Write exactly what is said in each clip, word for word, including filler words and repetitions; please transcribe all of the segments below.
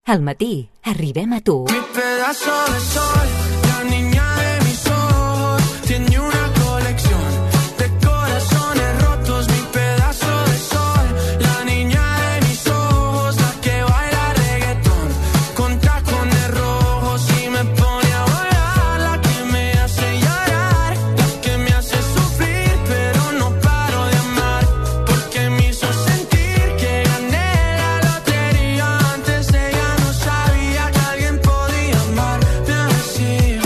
Al matí arribem a tu. Mi pedazo de sol, la niña de mis ojos, tiene una colección de corazones rotos. Mi pedazo de sol, la niña de mis ojos, la que baila reggaetón con tacones rojos y me pone a volar, la que me hace llorar, la que me hace sufrir, pero no paro de amar, porque me hizo sentir que gané la lotería. Antes de ella no sabía que alguien podía amarme así.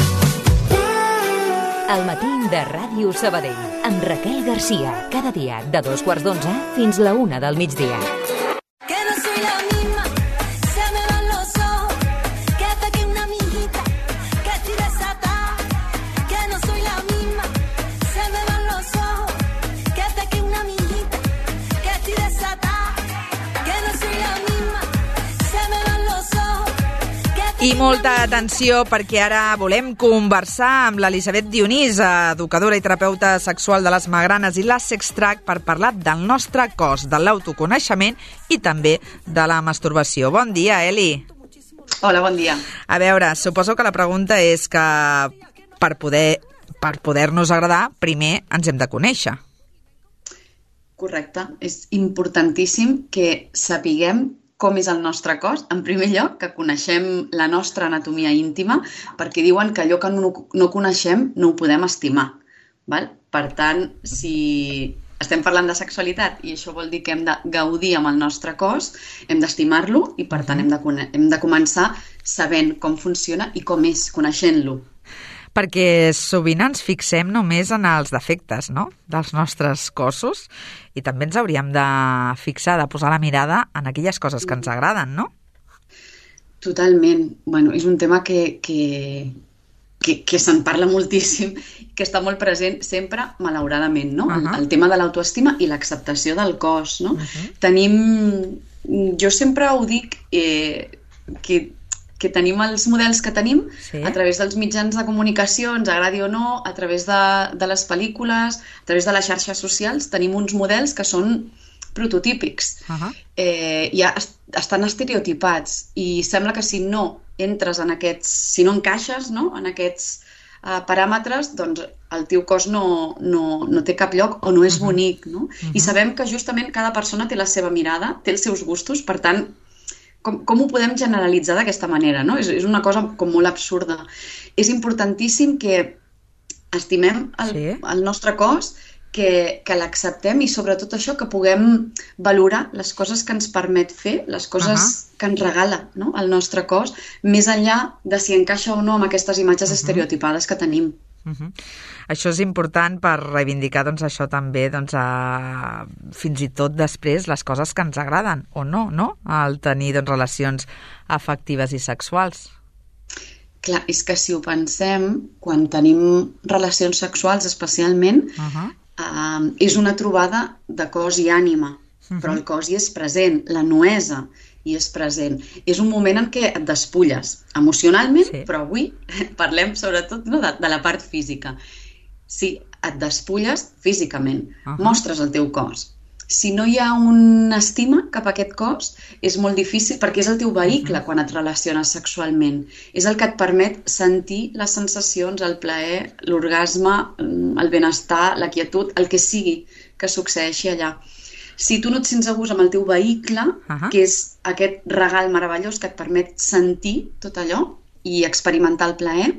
Al matí de Ràdio Sabadell, amb Raquel Garcia, cada dia de dos quarts d'onze fins la una del migdia. Que no soy la misma, se me van los ojos, que hasta que una amiguita, que estoy desatada. Que no soy la misma, se me van los ojos, que hasta que una amiguita, que estoy desatada. Que no soy la misma, se me van los ojos, que hasta I molta atenció, perquè ara volem conversar amb l'Elisabet Dionís, educadora i terapeuta sexual de les magranes i la Sextrac, per parlar del nostre cos, de l'autoconeixement i també de la masturbació. Bon dia, Eli. Hola, bon dia. A veure, suposo que la pregunta és que per poder per poder-nos agradar, primer ens hem de conèixer. Correcte. És importantíssim que sapiguem com és el nostre cos. En primer lloc, que coneixem la nostra anatomia íntima, perquè diuen que allò que no, no coneixem no ho podem estimar. Val? Per tant, si estem parlant de sexualitat i això vol dir que hem de gaudir amb el nostre cos, hem d'estimar-lo i, per tant, hem de, cone- hem de començar sabent com funciona i com és, coneixent-lo. Perquè sovint ens fixem només en els defectes, no?, dels nostres cossos, i també ens hauríem de fixar, de posar la mirada en aquelles coses que ens agraden, no? Totalment. Bueno, és un tema que, que, que, que se'n parla moltíssim, que està molt present sempre, malauradament, no? Uh-huh. el, el tema de l'autoestima i l'acceptació del cos, no? Uh-huh. Tenim... Jo sempre ho dic, eh, que que tenim els models que tenim Sí. a través dels mitjans de comunicació, ens agradi o no, a través de, de les pel·lícules, a través de les xarxes socials, tenim uns models que són prototípics. Uh-huh. Eh, ja est estan estereotipats i sembla que si no entres en aquests, si no encaixes, no?, en aquests uh, paràmetres, doncs el teu cos no, no, no té cap lloc o no és Uh-huh. bonic, no? Uh-huh. I sabem que justament cada persona té la seva mirada, té els seus gustos, per tant, Com, com ho podem generalitzar d'aquesta manera, no? És, és una cosa com molt absurda. És importantíssim que estimem el, Sí. el nostre cos, que, que l'acceptem i sobretot això, que puguem valorar les coses que ens permet fer, les coses Uh-huh. que ens regala, no?, el nostre cos, més enllà de si encaixa o no amb aquestes imatges Uh-huh. estereotipades que tenim. Uh-huh. Això és important per reivindicar, doncs, això també, doncs, a... fins i tot després les coses que ens agraden o no, no? Al tenir, doncs, relacions afectives i sexuals. Clar, és que si ho pensem, quan tenim relacions sexuals especialment, Uh-huh. uh, és una trobada de cos i ànima, Uh-huh. però el cos hi és present, la nuesa hi és present. És un moment en què et despulles emocionalment, Sí. però avui parlem sobretot, no, de, de la part física. Si et despulles físicament, Uh-huh. mostres el teu cos. Si no hi ha una estima cap a aquest cos, és molt difícil, perquè és el teu vehicle Uh-huh. quan et relaciones sexualment. És el que et permet sentir les sensacions, el plaer, l'orgasme, el benestar, la quietud, el que sigui que succeeixi allà. Si tu no et sents a gust amb el teu vehicle, Uh-huh. que és aquest regal meravellós que et permet sentir tot allò i experimentar el plaer,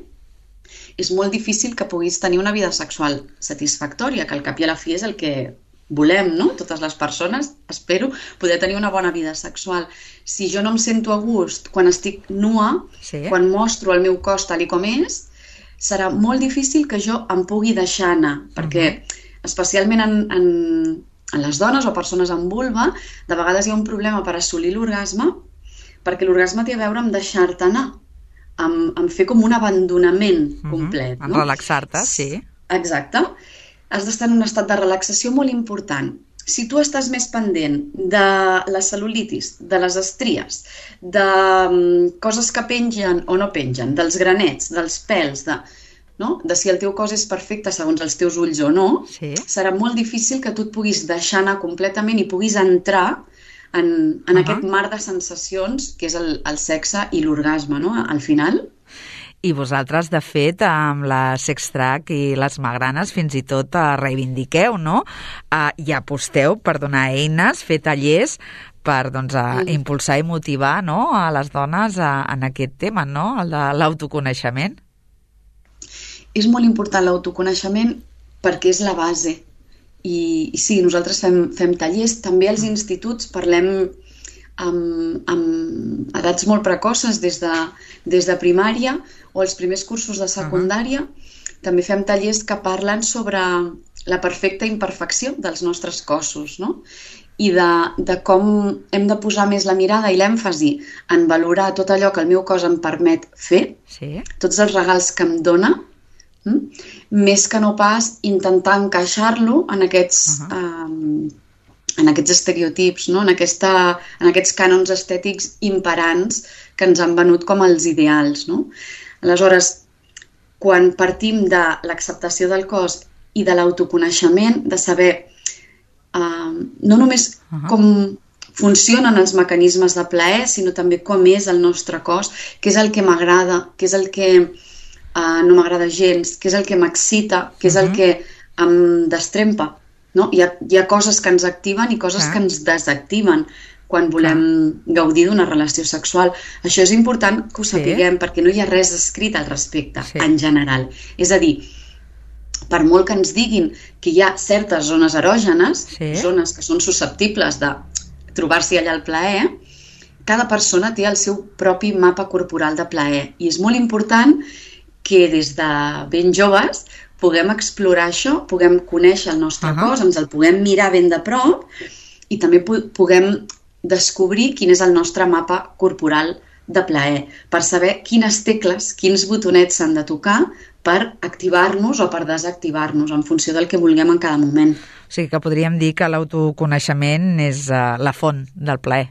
és molt difícil que puguis tenir una vida sexual satisfactòria, que al cap i a la fi és el que volem, no? Totes les persones, espero, poder tenir una bona vida sexual. Si jo no em sento a gust quan estic nua, Sí. quan mostro el meu cos tal i com és, serà molt difícil que jo em pugui deixar anar, perquè especialment en, en, en les dones o persones amb vulva, de vegades hi ha un problema per assolir l'orgasme, perquè l'orgasme té a veure amb deixar-te anar, amb, amb fer com un abandonament Uh-huh. complet. En No? relaxar-te, sí. Exacte. Has d'estar en un estat de relaxació molt important. Si tu estàs més pendent de la cel·lulitis, de les estries, de um, coses que pengen o no pengen, dels granets, dels pèls, de, no? de si el teu cos és perfecte segons els teus ulls o no, Sí. serà molt difícil que tu et puguis deixar anar completament i puguis entrar en, en Uh-huh. aquest mar de sensacions que és el, el sexe i l'orgasme, no? Al final. I vosaltres, de fet, amb la Sextrac i les Magranes, fins i tot eh, reivindiqueu, no? Eh, I aposteu per donar eines, fer tallers per doncs, a Mm. impulsar i motivar, no?, a les dones a, en aquest tema, no?, el de l'autoconeixement. És molt important l'autoconeixement perquè és la base. I, i sí, nosaltres fem, fem tallers. També als instituts parlem amb, amb edats molt precoces, des de, des de primària o els primers cursos de secundària. Uh-huh. També fem tallers que parlen sobre la perfecta imperfecció dels nostres cossos, no? I de, de com hem de posar més la mirada i l'èmfasi en valorar tot allò que el meu cos em permet fer, Sí. tots els regals que em dona, hm? més que no pas intentar encaixar-lo en aquests, Uh-huh. um, en aquests estereotips, no? en, aquesta, en aquests cànons estètics imperants que ens han venut com els ideals. No? Aleshores, quan partim de l'acceptació del cos i de l'autoconeixement, de saber uh, no només Uh-huh. com funcionen els mecanismes de plaer, sinó també com és el nostre cos, què és el que m'agrada, què és el que uh, no m'agrada gens, què és el que m'excita, què és el Uh-huh. que em destrempa. No? Hi ha, hi ha coses que ens activen i coses Clar. que ens desactiven quan volem gaudir d'una relació sexual. Això és important que ho Sí. sapiguem, perquè no hi ha res escrit al respecte, Sí. en general. És a dir, per molt que ens diguin que hi ha certes zones erògenes, Sí. zones que són susceptibles de trobar-s'hi allà el plaer, cada persona té el seu propi mapa corporal de plaer. I és molt important que des de ben joves puguem explorar això, puguem conèixer el nostre Uh-huh. cos, ens el puguem mirar ben de prop i també pu- puguem descobrir quin és el nostre mapa corporal de plaer, per saber quines tecles, quins botonets s'han de tocar per activar-nos o per desactivar-nos en funció del que vulguem en cada moment. O sigui que podríem dir que l'autoconeixement és uh, la font del plaer.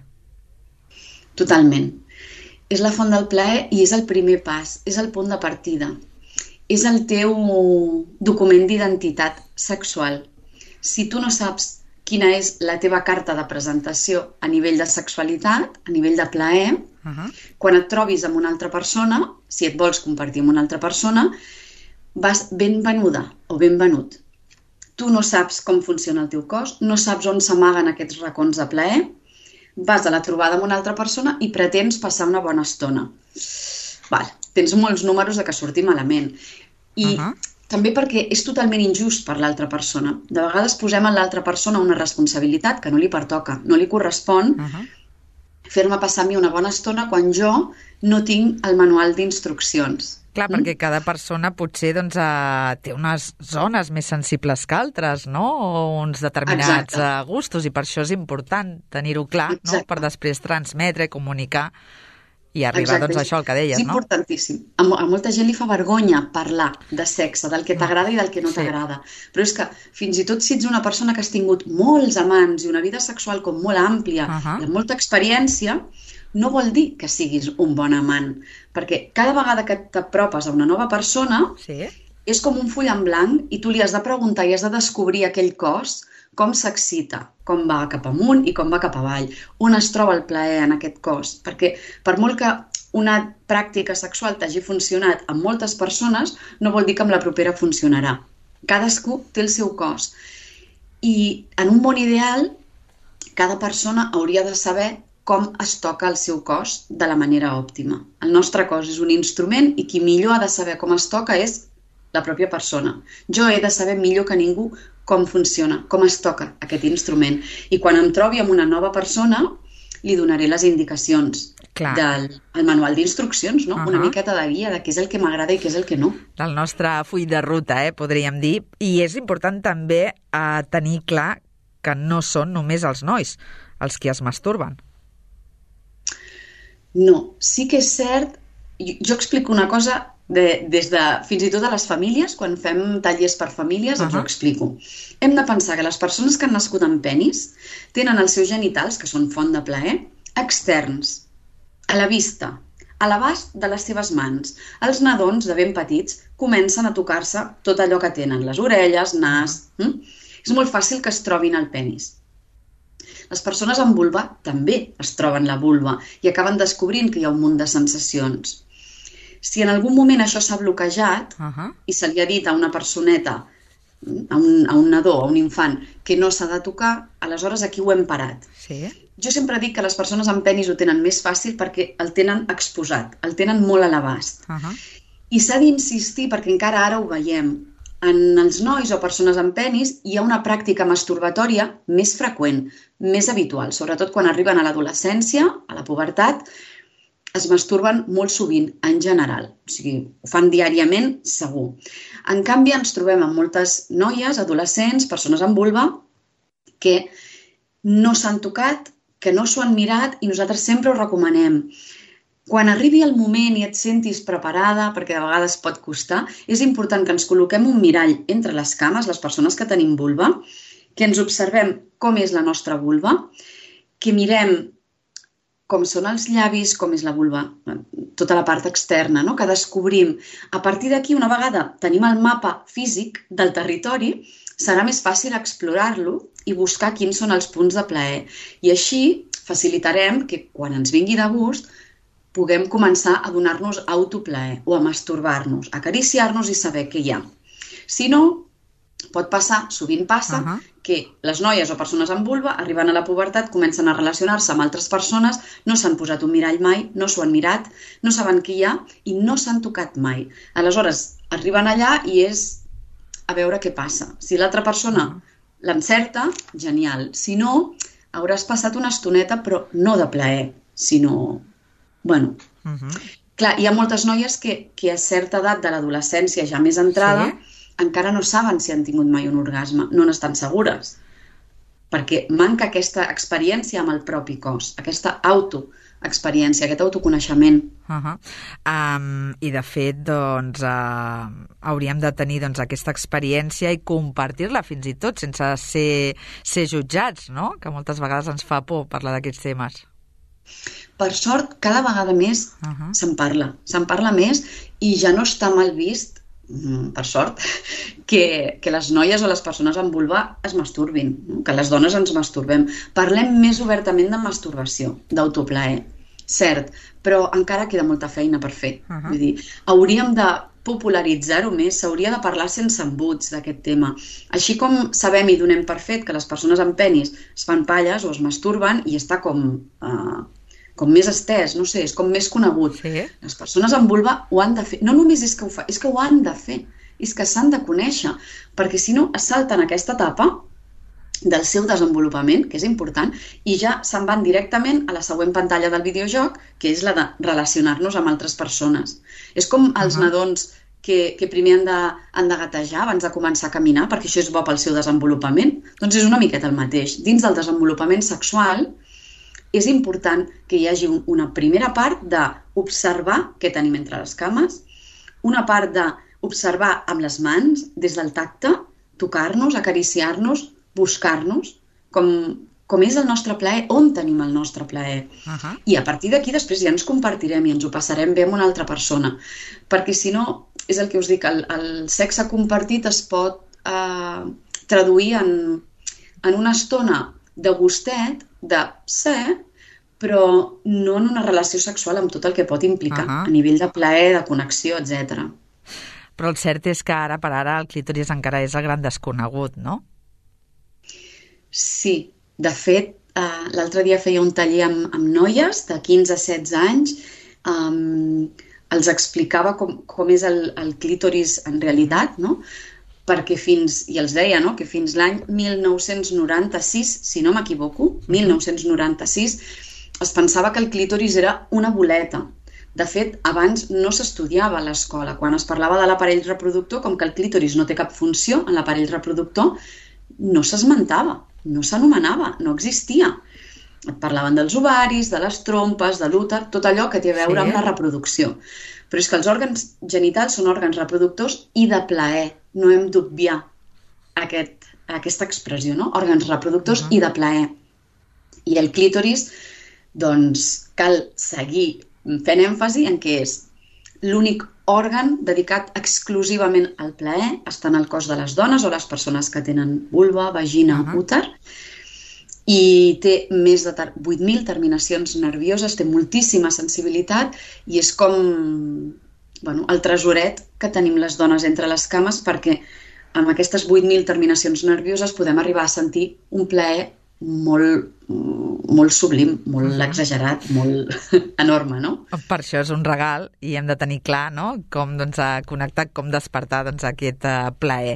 Totalment. És la font del plaer i és el primer pas, és el punt de partida. És el teu document d'identitat sexual. Si tu no saps quina és la teva carta de presentació a nivell de sexualitat, a nivell de plaer, Uh-huh. quan et trobis amb una altra persona, si et vols compartir amb una altra persona, vas ben venuda o ben venut. Tu no saps com funciona el teu cos, no saps on s'amaguen aquests racons de plaer, vas a la trobada amb una altra persona i pretens passar una bona estona. Val, tens molts números de que surti malament. I Uh-huh. també perquè és totalment injust per l'altra persona. De vegades posem a l'altra persona una responsabilitat que no li pertoca, no li correspon Uh-huh. fer-me passar a mi una bona estona quan jo no tinc el manual d'instruccions. Clar, perquè cada persona potser doncs, uh, té unes zones més sensibles que altres, no? O uns determinats Exacte. uh, gustos, i per això és important tenir-ho clar, no? Exacte. Per després transmetre, comunicar i arribar Exacte. doncs, a això, el que deies, és no? importantíssim. A, mo- a molta gent li fa vergonya parlar de sexe, del que t'agrada i del que no Sí. t'agrada. Però és que fins i tot si ets una persona que has tingut molts amants i una vida sexual com molt àmplia Uh-huh. i amb molta experiència, no vol dir que siguis un bon amant. Perquè cada vegada que t'apropes a una nova persona Sí. és com un full en blanc i tu li has de preguntar i has de descobrir aquell cos, com s'excita, com va cap amunt i com va cap avall, on es troba el plaer en aquest cos. Perquè per molt que una pràctica sexual t'hagi funcionat amb moltes persones, no vol dir que amb la propera funcionarà. Cadascú té el seu cos. I en un món ideal, cada persona hauria de saber com es toca el seu cos de la manera òptima. El nostre cos és un instrument i qui millor ha de saber com es toca és la pròpia persona. Jo he de saber millor que ningú com funciona, com es toca aquest instrument. I quan em trobi amb una nova persona, li donaré les indicacions Clar. del el manual d'instruccions, no? Uh-huh. Una miqueta de guia de què és el que m'agrada i què és el que no. Del nostre full de ruta, eh, podríem dir. I és important també eh, tenir clar que no són només els nois els qui es masturben. No, sí que és cert, jo, jo explico una cosa de, des de, fins i tot a les famílies, quan fem tallers per famílies, uh-huh. els ho Uh-huh. explico. Hem de pensar que les persones que han nascut amb penis tenen els seus genitals, que són font de plaer, externs, a la vista, a l'abast de les seves mans. Els nadons, de ben petits, comencen a tocar-se tot allò que tenen, les orelles, nas... Uh-huh. hm? És molt fàcil que es trobin al penis. Les persones amb vulva també es troben la vulva i acaben descobrint que hi ha un munt de sensacions. Si en algun moment això s'ha bloquejat uh -huh. i se li ha dit a una personeta, a un, a un nadó, a un infant, que no s'ha de tocar, aleshores aquí ho hem parat. Sí. Jo sempre dic que les persones amb penis ho tenen més fàcil perquè el tenen exposat, el tenen molt a l'abast. Uh -huh. I s'ha d'insistir perquè encara ara ho veiem. En els nois o persones amb penis hi ha una pràctica masturbatòria més freqüent, més habitual, sobretot quan arriben a l'adolescència, a la pubertat, es masturben molt sovint, en general. O sigui, ho fan diàriament, segur. En canvi, ens trobem amb moltes noies, adolescents, persones amb vulva, que no s'han tocat, que no s'ho han mirat i nosaltres sempre ho recomanem. Quan arribi el moment i et sentis preparada, perquè de vegades pot costar, és important que ens col·loquem un mirall entre les cames, les persones que tenim vulva, que ens observem com és la nostra vulva, que mirem com són els llavis, com és la vulva, tota la part externa, no? Que descobrim. A partir d'aquí, una vegada tenim el mapa físic del territori, serà més fàcil explorar-lo i buscar quins són els punts de plaer. I així facilitarem que quan ens vingui de gust puguem començar a donar-nos autoplaer o a masturbar-nos, a acariciar-nos i saber què hi ha. Si no, pot passar, sovint passa, uh -huh. que les noies o persones amb vulva arriben a la pubertat, comencen a relacionar-se amb altres persones, no s'han posat un mirall mai, no s'ho han mirat, no saben què hi ha i no s'han tocat mai. Aleshores, arriben allà i és a veure què passa. Si l'altra persona uh -huh. l'encerta, genial. Si no, hauràs passat una estoneta, però no de plaer, sinó... Bueno, uh -huh. clar, hi ha moltes noies que, que a certa edat de l'adolescència, ja més entrada, sí. encara no saben si han tingut mai un orgasme, no n'estan segures, perquè manca aquesta experiència amb el propi cos, aquesta autoexperiència, aquest autoconeixement. Uh -huh. um, I de fet, doncs, uh, hauríem de tenir doncs, aquesta experiència i compartir-la fins i tot, sense ser, ser jutjats, no? Que moltes vegades ens fa por parlar d'aquests temes. Per sort, cada vegada més uh -huh. se'n parla. Se'n parla més i ja no està mal vist, per sort, que, que les noies o les persones amb vulva es masturbin, que les dones ens masturbem. Parlem més obertament de masturbació, d'autoplaer. Cert, però encara queda molta feina per fer. Uh -huh. Vull dir, hauríem de popularitzar-ho més, s'hauria de parlar sense embuts d'aquest tema. Així com sabem i donem per fet que les persones amb penis es fan palles o es masturben i està com... Uh, com més estès, no sé, és com més conegut. Sí. Les persones amb vulva ho han de fer. No només és que ho fa, és que ho han de fer. És que s'han de conèixer, perquè si no es salten aquesta etapa del seu desenvolupament, que és important, i ja se'n van directament a la següent pantalla del videojoc, que és la de relacionar-nos amb altres persones. És com els uh -huh. nadons que, que primer han de, han de gatejar abans de començar a caminar, perquè això és bo pel seu desenvolupament. Doncs és una miqueta el mateix. Dins del desenvolupament sexual, és important que hi hagi una primera part d'observar què tenim entre les cames, una part d'observar amb les mans, des del tacte, tocar-nos, acariciar-nos, buscar-nos, com, com és el nostre plaer, on tenim el nostre plaer. Uh -huh. I a partir d'aquí després ja ens compartirem i ens ho passarem bé amb una altra persona. Perquè si no, és el que us dic, el, el sexe compartit es pot eh, traduir en, en una estona de gustet, de ser, però no en una relació sexual amb tot el que pot implicar, uh -huh. a nivell de plaer, de connexió, etcètera. Però el cert és que ara per ara el clítoris encara és el gran desconegut, no? Sí, de fet, uh, l'altre dia feia un taller amb, amb noies de quinze a setze anys, um, els explicava com, com és el, el clítoris en realitat, no? Perquè fins, i els deia, no?, que fins l'any mil nou-cents noranta-sis, si no m'equivoco, mil nou-cents noranta-sis, es pensava que el clítoris era una boleta. De fet, abans no s'estudiava a l'escola. Quan es parlava de l'aparell reproductor, com que el clítoris no té cap funció en l'aparell reproductor, no s'esmentava, no s'anomenava, no existia. Et parlaven dels ovaris, de les trompes, de l'úter, tot allò que té a veure sí. amb la reproducció. Però és que els òrgans genitals són òrgans reproductors i de plaer. No hem d'obviar aquest, aquesta expressió, no? Òrgans reproductors uh -huh. i de plaer. I el clítoris, doncs, cal seguir fent èmfasi en què és l'únic òrgan dedicat exclusivament al plaer, està en el cos de les dones o les persones que tenen vulva, vagina, uh -huh. úter, i té més de vuit mil terminacions nervioses, té moltíssima sensibilitat i és com bueno, el tresoret que tenim les dones entre les cames, perquè amb aquestes vuit mil terminacions nervioses podem arribar a sentir un plaer molt, molt sublim, molt uh-huh. exagerat, molt enorme, no? Per això és un regal i hem de tenir clar, no?, com doncs, connectar, com despertar doncs, aquest uh, plaer.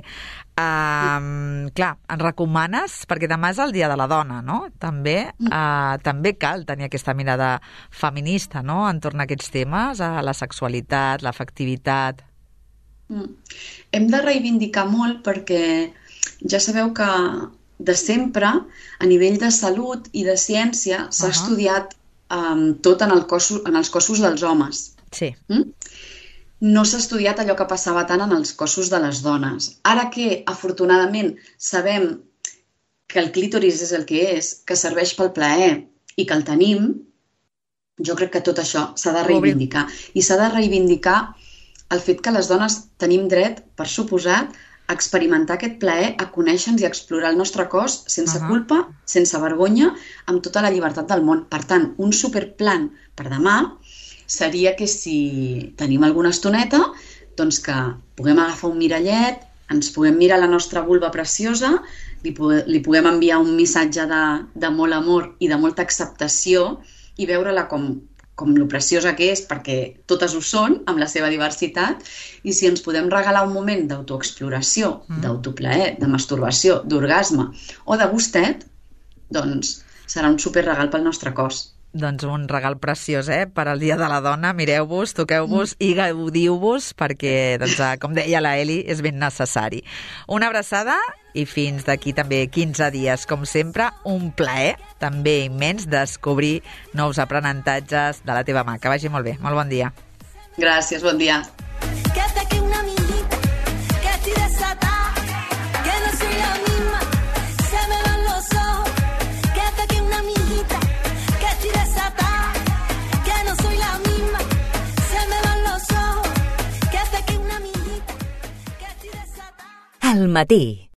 Uh, clar, ens recomanes, perquè demà és el Dia de la Dona, no? També, uh, també cal tenir aquesta mirada feminista, no?, entorn a aquests temes, a la sexualitat, l'afectivitat. Mm. Hem de reivindicar molt perquè ja sabeu que de sempre, a nivell de salut i de ciència, s'ha uh-huh. estudiat um, tot en, el cos, en els cossos dels homes. Sí. Mm? No s'ha estudiat allò que passava tant en els cossos de les dones. Ara que, afortunadament, sabem que el clítoris és el que és, que serveix pel plaer i que el tenim, jo crec que tot això s'ha de reivindicar. I s'ha de reivindicar el fet que les dones tenim dret, per suposat, a experimentar aquest plaer, a conèixer-nos i a explorar el nostre cos sense uh-huh. culpa, sense vergonya, amb tota la llibertat del món. Per tant, un superplan per demà seria que si tenim alguna estoneta, doncs que puguem agafar un mirallet, ens puguem mirar la nostra vulva preciosa, li, pu- li puguem enviar un missatge de, de molt amor i de molta acceptació i veure-la com com lo preciosa que és, perquè totes ho són, amb la seva diversitat, i si ens podem regalar un moment d'autoexploració, mm. d'autoplaer, de masturbació, d'orgasme o de gustet, doncs serà un superregal pel nostre cos. Doncs un regal preciós, eh? Per al Dia de la Dona, mireu-vos, toqueu-vos mm. i gaudiu-vos, perquè, doncs, com deia la Eli, és ben necessari. Una abraçada i fins d'aquí també quinze dies. Com sempre, un plaer també immens descobrir nous aprenentatges de la teva mà. Que vagi molt bé. Molt bon dia. Gràcies, bon dia. Quédate que una amiguita que estoy desatada, que no soy la misma, se me van los ojos. Quédate que una amiguita que estoy desatada, que no soy la misma, se me van los ojos. Quédate que una amiguita que estoy desatada. Al matí.